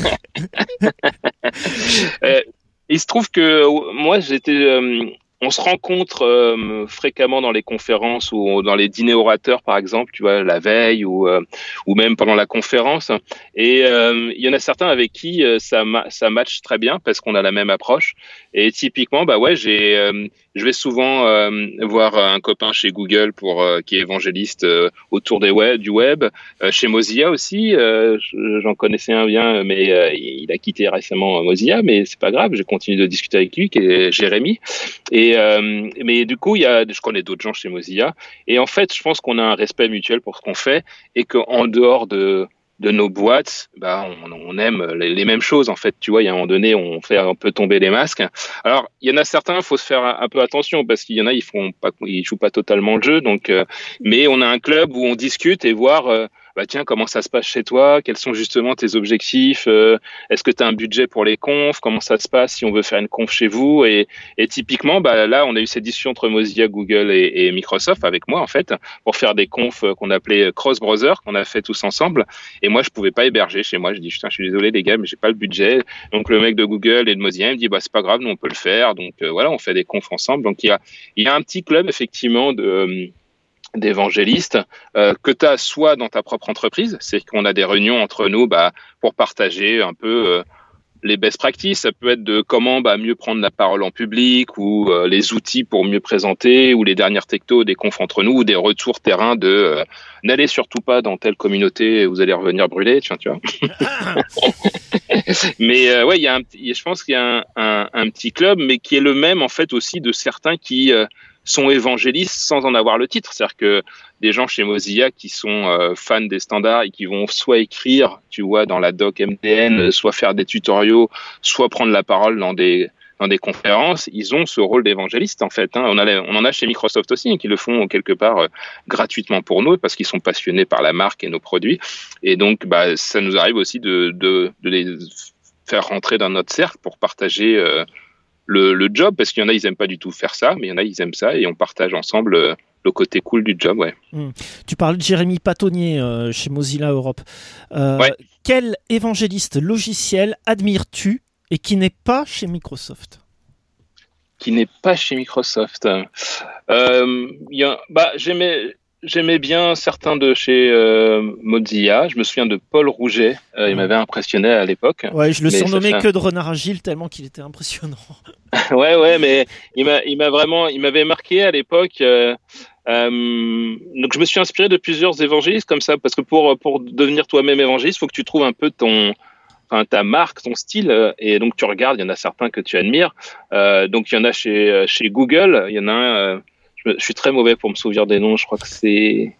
Il se trouve que moi, on se rencontre fréquemment dans les conférences ou dans les dîners orateurs, par exemple, tu vois, la veille ou même pendant la conférence. Et il y en a certains avec qui ça match très bien parce qu'on a la même approche. Et typiquement, je vais souvent voir un copain chez Google qui est évangéliste autour du web. Chez Mozilla aussi, j'en connaissais un bien, mais il a quitté récemment Mozilla, mais c'est pas grave, j'ai continué de discuter avec lui, qui est Jérémy. Mais du coup, je connais d'autres gens chez Mozilla. Et en fait, je pense qu'on a un respect mutuel pour ce qu'on fait et qu'en dehors de nos boîtes, on aime les mêmes choses, en fait. Tu vois, il y a un moment donné, on fait un peu tomber les masques. Alors, il y en a certains, il faut se faire un peu attention parce qu'il y en a, ils jouent pas totalement le jeu. Donc, mais on a un club où on discute et voir, tiens, comment ça se passe chez toi? Quels sont justement tes objectifs? Est-ce que tu as un budget pour les confs? Comment ça se passe si on veut faire une conf chez vous? Et typiquement, là, on a eu cette discussion entre Mozilla, Google et Microsoft avec moi, en fait, pour faire des confs qu'on appelait cross-browser, qu'on a fait tous ensemble. Et moi, je pouvais pas héberger chez moi. Je dis, putain, je suis désolé, les gars, mais j'ai pas le budget. Donc, le mec de Google et de Mozilla, il me dit, c'est pas grave, nous, on peut le faire. Donc, voilà, on fait des confs ensemble. Donc, il y a un petit club, effectivement, d'évangélistes que tu as soit dans ta propre entreprise, c'est qu'on a des réunions entre nous pour partager un peu les best practices. Ça peut être de comment mieux prendre la parole en public ou les outils pour mieux présenter ou les dernières technos des confs entre nous ou des retours terrain de n'allez surtout pas dans telle communauté, vous allez revenir brûler, tu vois. Mais je pense qu'il y a un petit club, mais qui est le même en fait aussi de certains qui sont évangélistes sans en avoir le titre. C'est-à-dire que des gens chez Mozilla qui sont fans des standards et qui vont soit écrire, tu vois, dans la doc MDN, soit faire des tutoriaux, soit prendre la parole dans des conférences, ils ont ce rôle d'évangéliste en fait. On en a chez Microsoft aussi qui le font quelque part gratuitement pour nous parce qu'ils sont passionnés par la marque et nos produits. Et donc, ça nous arrive aussi de les faire rentrer dans notre cercle pour partager le job, parce qu'il y en a, ils aiment pas du tout faire ça, mais il y en a, ils aiment ça, et on partage ensemble le côté cool du job, ouais. Tu parles de Jérémy Patonnier chez Mozilla Europe. Ouais. Quel évangéliste logiciel admires-tu et qui n'est pas chez Microsoft? Qui n'est pas chez Microsoft. J'aimais bien certains de chez Mozilla. Je me souviens de Paul Rouget. Il m'avait impressionné à l'époque. Ouais, je le surnommais que de Renard Agile tellement qu'il était impressionnant. ouais, mais il m'avait marqué à l'époque. Donc je me suis inspiré de plusieurs évangélistes comme ça, parce que pour devenir toi-même évangéliste, il faut que tu trouves un peu ta marque, ton style, et donc tu regardes. Il y en a certains que tu admires. Donc il y en a chez Google. Il y en a un. Je suis très mauvais pour me souvenir des noms. Je crois que c'est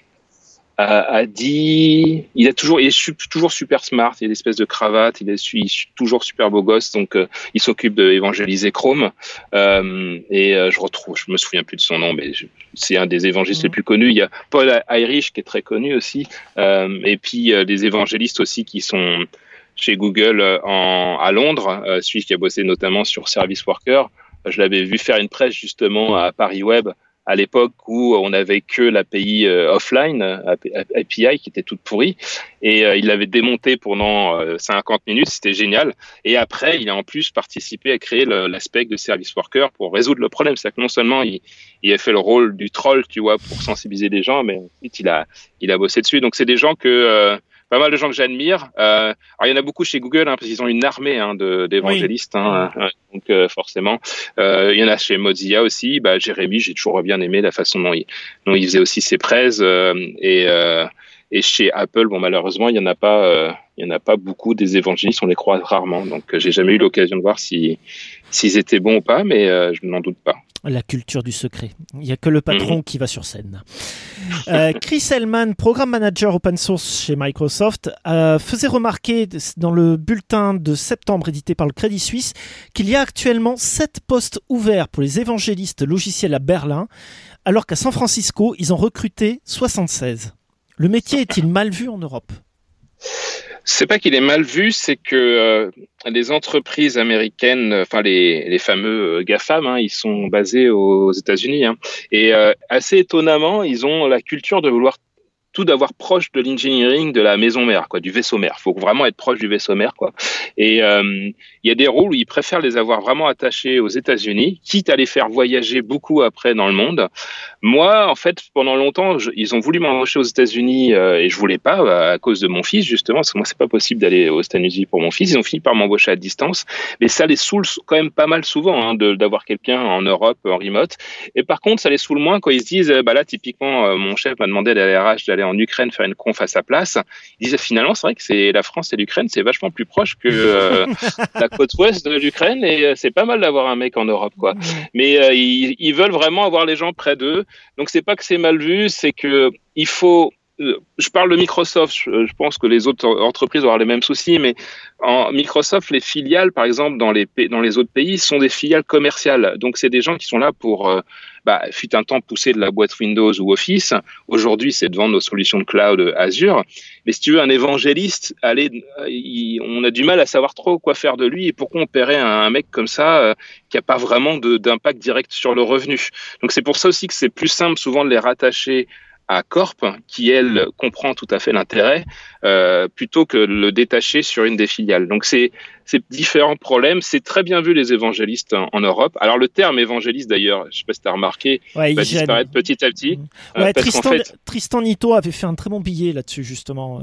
Adi. Il est toujours super smart. Il a une espèce de cravate. Il est toujours super beau gosse. Donc, il s'occupe d'évangéliser Chrome. Je me souviens plus de son nom, mais c'est un des évangélistes les plus connus. Il y a Paul Irish qui est très connu aussi. Et puis, des évangélistes aussi qui sont chez Google à Londres. Celui qui a bossé notamment sur Service Worker. Je l'avais vu faire une presse justement à Paris Web à l'époque où on n'avait que l'API offline, API qui était toute pourrie, et il l'avait démonté pendant 50 minutes, c'était génial. Et après, il a en plus participé à créer l'aspect de service worker pour résoudre le problème. C'est-à-dire que non seulement il a fait le rôle du troll, tu vois, pour sensibiliser les gens, mais ensuite il a bossé dessus. Donc c'est des gens que pas mal de gens que j'admire. Alors il y en a beaucoup chez Google, parce qu'ils ont une armée d'évangélistes, donc forcément. Il y en a chez Mozilla aussi. Jérémy, j'ai toujours bien aimé la façon dont il faisait aussi ses prêts. Et chez Apple, malheureusement, il y en a pas beaucoup des évangélistes. On les croise rarement. Donc j'ai jamais eu l'occasion de voir s'ils étaient bons ou pas, mais je n'en doute pas. La culture du secret. Il n'y a que le patron qui va sur scène. Chris Hellman, programme manager open source chez Microsoft, faisait remarquer dans le bulletin de septembre édité par le Crédit Suisse qu'il y a actuellement 7 postes ouverts pour les évangélistes logiciels à Berlin, alors qu'à San Francisco, ils ont recruté 76. Le métier est-il mal vu en Europe ? C'est pas qu'il est mal vu, c'est que les entreprises américaines, enfin les fameux GAFAM, ils sont basés aux États-Unis, et assez étonnamment, ils ont la culture de vouloir tout d'avoir proche de l'engineering de la maison mère, du vaisseau mère. Il faut vraiment être proche du vaisseau mère, Et il y a des rôles où ils préfèrent les avoir vraiment attachés aux États-Unis, quitte à les faire voyager beaucoup après dans le monde. Moi, en fait, pendant longtemps, ils ont voulu m'embaucher aux États-Unis et je voulais pas à cause de mon fils, justement, parce que moi, c'est pas possible d'aller aux États-Unis pour mon fils. Ils ont fini par m'embaucher à distance, mais ça les saoule quand même pas mal souvent d'avoir quelqu'un en Europe en remote. Et par contre, ça les saoule moins quand ils se disent, là, typiquement, mon chef m'a demandé d'aller à RH, d'aller en Ukraine faire une conf à sa place. Ils disaient finalement, c'est vrai que la France et l'Ukraine, c'est vachement plus proche que la côte ouest de l'Ukraine, et c'est pas mal d'avoir un mec en Europe, Mais ils veulent vraiment avoir les gens près d'eux. Donc c'est pas que c'est mal vu, c'est que il faut. Je parle de Microsoft, je pense que les autres entreprises auront les mêmes soucis, mais en Microsoft, les filiales, par exemple, dans les autres pays, sont des filiales commerciales. Donc, c'est des gens qui sont là pour, fut un temps, pousser de la boîte Windows ou Office. Aujourd'hui, c'est de vendre nos solutions de cloud Azure. Mais si tu veux, un évangéliste, on a du mal à savoir trop quoi faire de lui et pourquoi on paierait un mec comme ça qui n'a pas vraiment d'impact direct sur le revenu. Donc, c'est pour ça aussi que c'est plus simple souvent de les rattacher à Corp, qui, elle, comprend tout à fait l'intérêt, plutôt que de le détacher sur une des filiales. Donc, c'est différents problèmes. C'est très bien vu, les évangélistes en Europe. Alors, le terme évangéliste, d'ailleurs, je ne sais pas si tu as remarqué, va disparaître petit à petit. Tristan Nitto avait fait un très bon billet là-dessus, justement.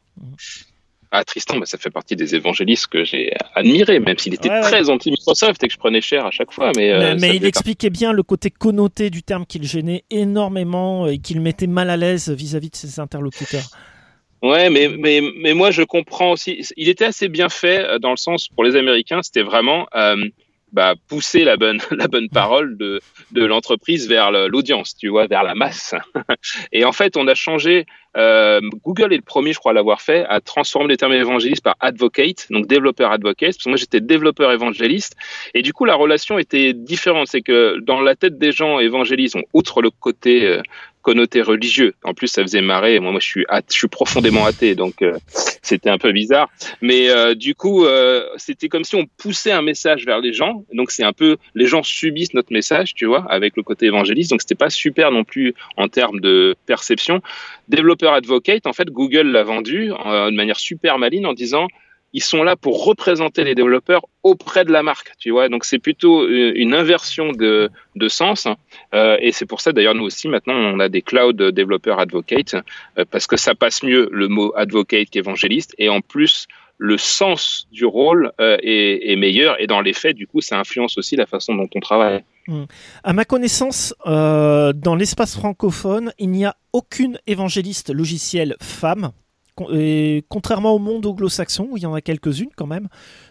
Tristan, ça fait partie des évangélistes que j'ai admirés, même s'il était très anti-Microsoft et que je prenais cher à chaque fois. Mais il expliquait bien le côté connoté du terme qu'il gênait énormément et qu'il mettait mal à l'aise vis-à-vis de ses interlocuteurs. Ouais, mais moi je comprends aussi. Il était assez bien fait dans le sens, pour les Américains, c'était vraiment pousser la bonne parole de l'entreprise vers l'audience, tu vois, vers la masse. Et en fait, on a changé. Google est le premier, je crois, à l'avoir fait, à transformer les termes évangéliste par advocate, donc développeur advocate. Parce que moi, j'étais développeur évangéliste, et du coup, la relation était différente. C'est que dans la tête des gens, évangélistes, outre le côté connoté religieux. En plus, ça faisait marrer. Moi, je suis profondément athée, donc c'était un peu bizarre. Mais du coup, c'était comme si on poussait un message vers les gens. Donc, c'est un peu les gens subissent notre message, tu vois, avec le côté évangéliste. Donc, c'était pas super non plus en termes de perception. Développeur advocate, en fait, Google l'a vendu de manière super maligne en disant ils sont là pour représenter les développeurs auprès de la marque, tu vois. Donc, c'est plutôt une inversion de sens. Et c'est pour ça, d'ailleurs, nous aussi, maintenant, on a des cloud développeurs advocate parce que ça passe mieux le mot advocate qu'évangéliste. Et en plus, le sens du rôle est meilleur. Et dans les faits, du coup, ça influence aussi la façon dont on travaille. À ma connaissance, dans l'espace francophone, il n'y a aucune évangéliste logicielle femme. Et contrairement au monde anglo-saxon, où il y en a quelques-unes quand même.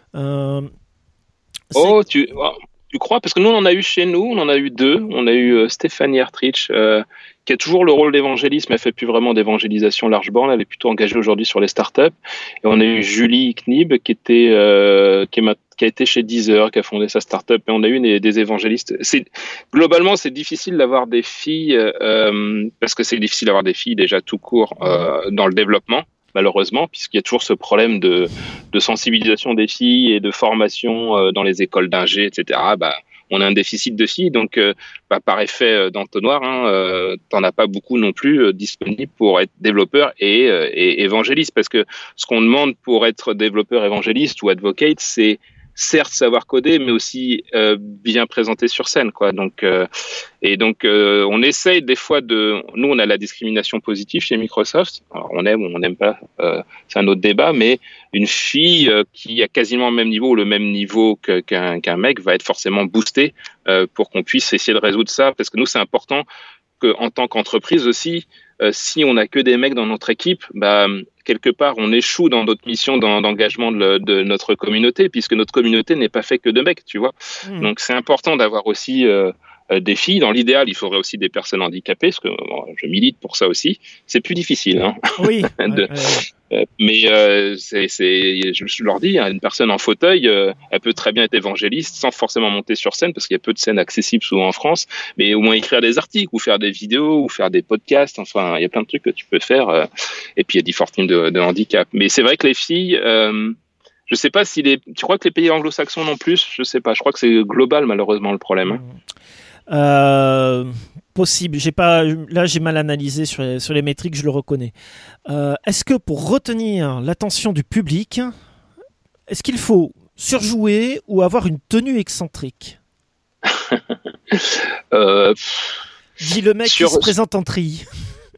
Tu crois? Parce que nous, on en a eu chez nous, on en a eu 2. On a eu Stéphanie Ertrich, qui a toujours le rôle d'évangéliste, mais elle fait plus vraiment d'évangélisation large borne. Elle est plutôt engagée aujourd'hui sur les startups. Et on a eu Julie Knib, qui a été chez Deezer, qui a fondé sa startup. Et on a eu des évangélistes. Globalement, c'est difficile d'avoir des filles, parce que c'est difficile d'avoir des filles déjà tout court dans le développement, malheureusement, puisqu'il y a toujours ce problème de sensibilisation des filles et de formation dans les écoles d'ingé, etc. on a un déficit de filles, donc par effet d'entonnoir, t'en as pas beaucoup non plus disponibles pour être développeur et évangéliste, parce que ce qu'on demande pour être développeur évangéliste ou advocate, c'est certes savoir coder, mais aussi bien présenter sur scène, quoi. Donc on essaye des fois nous on a la discrimination positive chez Microsoft. Alors, on aime ou on n'aime pas, c'est un autre débat, mais une fille qui a quasiment le même niveau ou le même niveau qu'un mec va être forcément boostée pour qu'on puisse essayer de résoudre ça, parce que nous c'est important qu'en tant qu'entreprise aussi, si on n'a que des mecs dans notre équipe, quelque part, on échoue dans notre mission d'engagement de notre communauté, puisque notre communauté n'est pas faite que de mecs, tu vois. Donc, c'est important d'avoir aussi des filles. Dans l'idéal, il faudrait aussi des personnes handicapées, parce que je milite pour ça aussi. C'est plus difficile. Hein, oui. mais je leur dis, une personne en fauteuil, elle peut très bien être évangéliste sans forcément monter sur scène, parce qu'il y a peu de scènes accessibles souvent en France, mais au moins écrire des articles ou faire des vidéos ou faire des podcasts. Enfin, il y a plein de trucs que tu peux faire. Et puis il y a différents types de handicap. Mais c'est vrai que les filles, je sais pas si tu crois que les pays anglo-saxons non plus, je sais pas. Je crois que c'est global malheureusement le problème. Possible. J'ai mal analysé sur les métriques, je le reconnais. Est-ce que pour retenir l'attention du public, est-ce qu'il faut surjouer ou avoir une tenue excentrique? Dis le mec qui se présente en tri.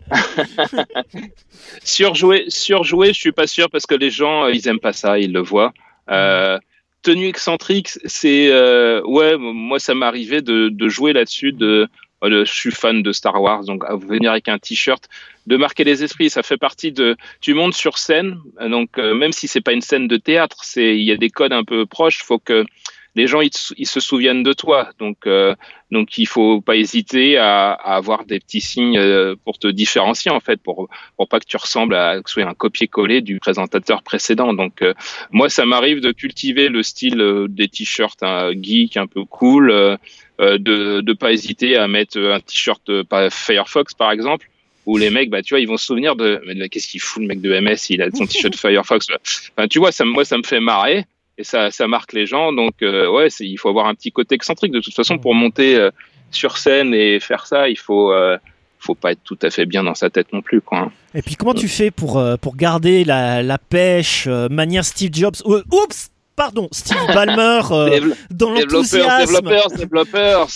Surjouer, je suis pas sûr, parce que les gens, ils aiment pas ça, ils le voient. Tenue excentrique, c'est moi ça m'est arrivé de jouer là-dessus. Je suis fan de Star Wars, donc à venir avec un t-shirt, de marquer les esprits, ça fait partie tu montes sur scène, donc même si c'est pas une scène de théâtre, il y a des codes un peu proches, faut que les gens ils se souviennent de toi, donc il faut pas hésiter à avoir des petits signes pour te différencier en fait, pour pas que tu ressembles à que ce soit un copier-coller du présentateur précédent. Donc moi ça m'arrive de cultiver le style des t-shirts geek un peu cool, de pas hésiter à mettre un t-shirt Firefox par exemple, où les mecs, tu vois, ils vont se souvenir mais qu'est-ce qu'il fout le mec de MS, il a son t-shirt Firefox. Enfin, tu vois, moi ça me fait marrer. Et ça marque les gens, donc il faut avoir un petit côté excentrique. De toute façon, pour monter sur scène et faire ça, il faut pas être tout à fait bien dans sa tête non plus, quoi. Et puis comment tu fais pour garder la pèche, manière Steve Jobs, Steve Ballmer, dans l'enthousiasme. Développeurs.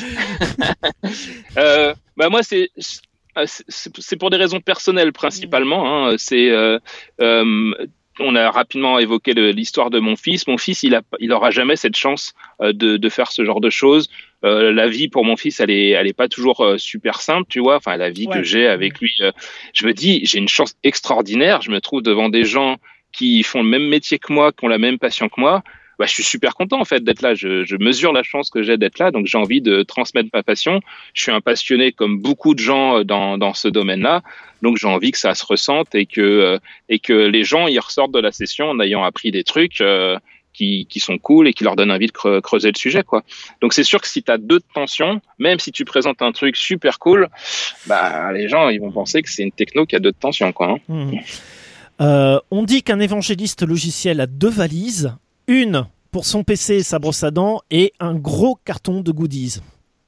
Moi c'est pour des raisons personnelles principalement. On a rapidement évoqué l'histoire de mon fils. Mon fils, il aura jamais cette chance de faire ce genre de choses. La vie pour mon fils, elle est pas toujours super simple, tu vois. Enfin, la vie que j'ai avec lui, je me dis, j'ai une chance extraordinaire. Je me trouve devant des gens qui font le même métier que moi, qui ont la même passion que moi. Je suis super content en fait d'être là. Je mesure la chance que j'ai d'être là, donc j'ai envie de transmettre ma passion. Je suis un passionné comme beaucoup de gens dans ce domaine-là, donc j'ai envie que ça se ressente et que les gens y ressortent de la session en ayant appris des trucs qui sont cool et qui leur donnent envie de creuser le sujet, quoi. Donc c'est sûr que si tu as deux tensions, même si tu présentes un truc super cool, les gens ils vont penser que c'est une techno qui a deux tensions, quoi. On dit qu'un évangéliste logiciel a deux valises. Une pour son PC et sa brosse à dents, et un gros carton de goodies.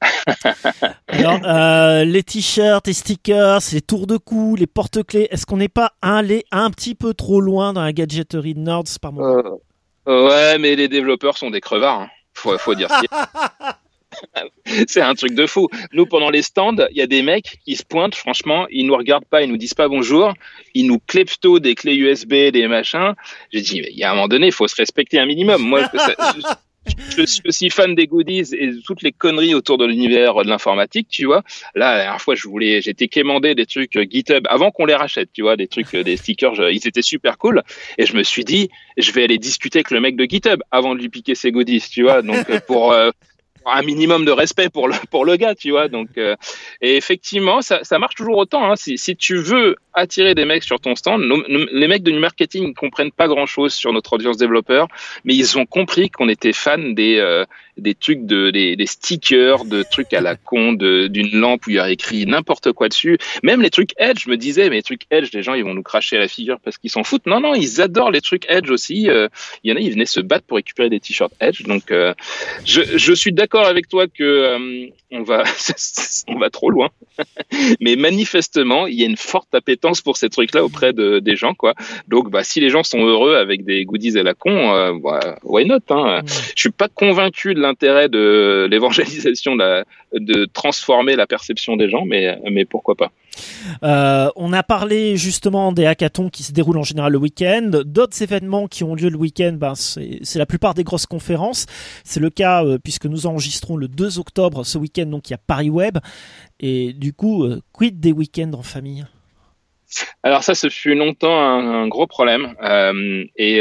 Alors, les t-shirts, les stickers, les tours de cou, les porte-clés, est-ce qu'on n'est pas allé un petit peu trop loin dans la gadgeterie de nerds par moment? Ouais, mais les développeurs sont des crevards. Faut dire ce qu'il y a. C'est un truc de fou. Nous, pendant les stands, il y a des mecs qui se pointent, franchement, ils nous regardent pas, ils nous disent pas bonjour, ils nous klepto des clés USB, des machins. J'ai dit, il y a un moment donné, il faut se respecter un minimum. Moi, je suis aussi fan des goodies et de toutes les conneries autour de l'univers de l'informatique, tu vois. Là, la dernière fois, j'étais quémandé des trucs GitHub avant qu'on les rachète, tu vois, des trucs, des stickers, ils étaient super cool. Et je me suis dit, je vais aller discuter avec le mec de GitHub avant de lui piquer ses goodies, tu vois. Donc, pour un minimum de respect pour le gars, tu vois. Donc et effectivement ça marche toujours autant, hein. Si tu veux attirer des mecs sur ton stand, les mecs de New Marketing ne comprennent pas grand chose sur notre audience développeur, mais ils ont compris qu'on était fan des des trucs des stickers, de trucs à la con, d'une lampe où il y a écrit n'importe quoi dessus. Même les trucs Edge, je me disais, mais les trucs Edge, les gens, ils vont nous cracher à la figure parce qu'ils s'en foutent. Non, ils adorent les trucs Edge aussi. Il y en a, ils venaient se battre pour récupérer des t-shirts Edge. Donc, je suis d'accord avec toi que on va trop loin. Mais manifestement, il y a une forte appétence pour ces trucs-là auprès des gens, quoi. Donc, si les gens sont heureux avec des goodies à la con, why not, hein. Je suis pas convaincu de l'intérêt de l'évangélisation, de transformer la perception des gens, mais pourquoi pas. On a parlé justement des hackathons qui se déroulent en général le week-end. D'autres événements qui ont lieu le week-end, c'est la plupart des grosses conférences. C'est le cas puisque nous enregistrons le 2 octobre ce week-end, donc il y a Paris Web. Et du coup, quid des week-ends en famille ? Alors ça, ce fut longtemps un gros problème. Il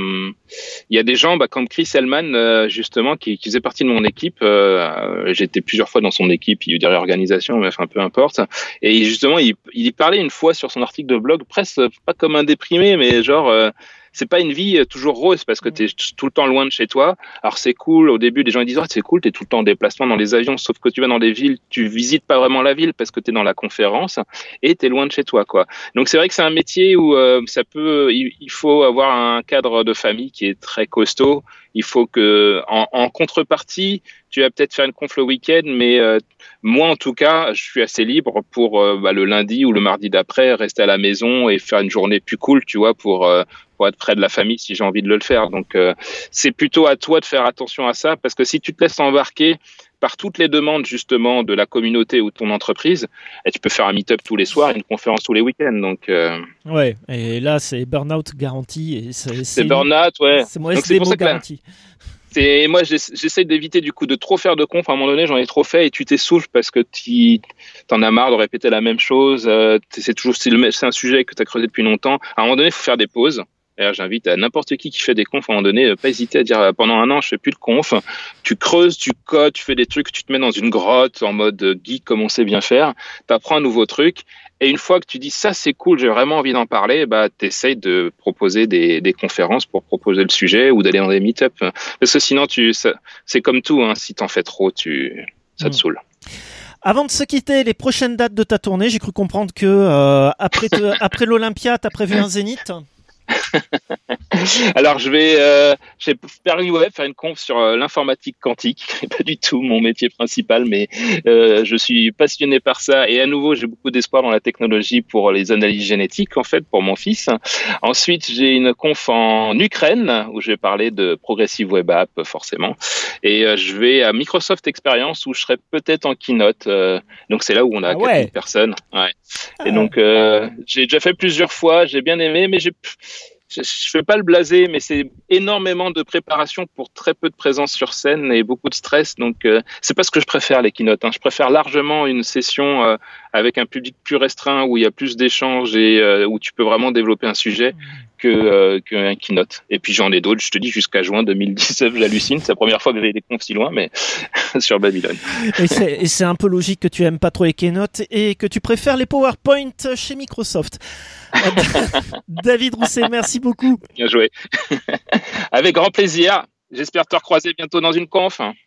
y a des gens comme Chris Hellman, justement, qui faisait partie de mon équipe. J'étais plusieurs fois dans son équipe, il y a eu des réorganisations, mais enfin, peu importe. Et justement, il y parlait une fois sur son article de blog, presque pas comme un déprimé, mais genre... c'est pas une vie toujours rose parce que t'es tout le temps loin de chez toi. Alors c'est cool, au début les gens ils disent c'est cool, t'es tout le temps en déplacement dans les avions, sauf que tu vas dans des villes, tu visites pas vraiment la ville parce que t'es dans la conférence et t'es loin de chez toi, quoi. Donc c'est vrai que c'est un métier où il faut avoir un cadre de famille qui est très costaud. Il faut que en contrepartie, tu vas peut-être faire une conf le week-end, mais moi en tout cas, je suis assez libre pour le lundi ou le mardi d'après rester à la maison et faire une journée plus cool, tu vois, pour être près de la famille si j'ai envie de le faire. Donc c'est plutôt à toi de faire attention à ça, parce que si tu te laisses embarquer par toutes les demandes justement de la communauté ou de ton entreprise, tu peux faire un meet-up tous les soirs, une conférence tous les week-ends. Donc ouais, et là c'est burn-out garanti. Et c'est burn-out, ouais. C'est moi des mots garantis. Moi, j'essaie d'éviter du coup de trop faire de conf. À un moment donné, j'en ai trop fait et tu t'essouffles parce que t'en as marre de répéter la même chose. C'est un sujet que tu as creusé depuis longtemps. À un moment donné, il faut faire des pauses. D'ailleurs, j'invite à n'importe qui fait des confs à un moment donné, pas hésiter à dire pendant un an, je fais plus de conf. Tu creuses, tu codes, tu fais des trucs, tu te mets dans une grotte en mode geek comme on sait bien faire. T'apprends un nouveau truc. Et une fois que tu dis ça, c'est cool, j'ai vraiment envie d'en parler, t'essayes de proposer des conférences pour proposer le sujet ou d'aller dans des meet-up. Parce que sinon, c'est comme tout, hein, si t'en fais trop, ça te saoule. Avant de se quitter, les prochaines dates de ta tournée, j'ai cru comprendre que après l'Olympia, t'as prévu un Zénith. Alors je vais chez Paris Web faire une conf sur l'informatique quantique. C'est pas du tout mon métier principal, mais je suis passionné par ça et à nouveau j'ai beaucoup d'espoir dans la technologie pour les analyses génétiques en fait pour mon fils. Ensuite j'ai une conf en Ukraine où je vais parler de Progressive Web App forcément et je vais à Microsoft Experience où je serai peut-être en keynote. Donc c'est là où on a 4000 personnes. Ouais. Et donc j'ai déjà fait plusieurs fois, j'ai bien aimé, mais je fais pas le blasé, mais c'est énormément de préparation pour très peu de présence sur scène et beaucoup de stress. Donc, c'est pas ce que je préfère, les keynotes. Je préfère largement une session avec un public plus restreint où il y a plus d'échanges et où tu peux vraiment développer un sujet qu'un keynote. Et puis, j'en ai d'autres, je te dis, jusqu'à juin 2019, j'hallucine. C'est la première fois que j'ai des confs si loin, mais sur Babylone. Et c'est un peu logique que tu aimes pas trop les keynotes et que tu préfères les PowerPoint chez Microsoft. David Rousset, merci beaucoup. Bien joué. Avec grand plaisir. J'espère te recroiser bientôt dans une conf.